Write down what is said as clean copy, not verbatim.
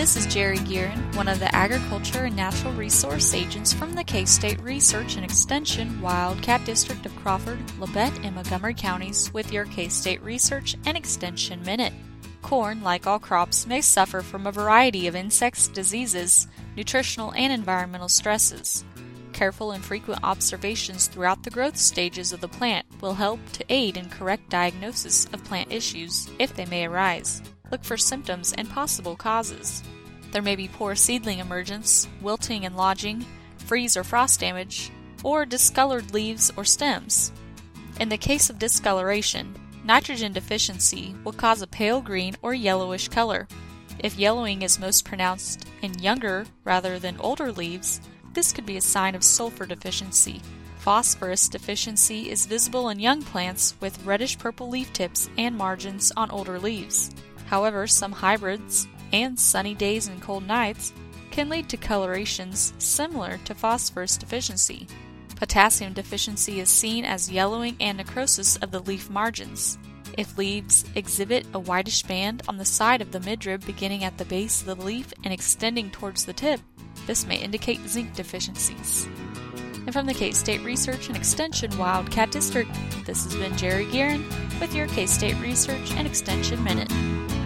This is Jerry Gearin, one of the Agriculture and Natural Resource Agents from the K-State Research and Extension Wildcat District of Crawford, Labette, and Montgomery counties with your K-State Research and Extension Minute. Corn, like all crops, may suffer from a variety of insects, diseases, nutritional and environmental stresses. Careful and frequent observations throughout the growth stages of the plant will help to aid in correct diagnosis of plant issues, if they may arise. Look for symptoms and possible causes. There may be poor seedling emergence, wilting and lodging, freeze or frost damage, or discolored leaves or stems. In the case of discoloration, nitrogen deficiency will cause a pale green or yellowish color. If yellowing is most pronounced in younger rather than older leaves, this could be a sign of sulfur deficiency. Phosphorus deficiency is visible in young plants with reddish-purple leaf tips and margins on older leaves. However, some hybrids and sunny days and cold nights can lead to colorations similar to phosphorus deficiency. Potassium deficiency is seen as yellowing and necrosis of the leaf margins. If leaves exhibit a whitish band on the side of the midrib beginning at the base of the leaf and extending towards the tip, this may indicate zinc deficiencies. And from the K-State Research and Extension Wildcat District, this has been Jerry Gearin with your K-State Research and Extension Minute.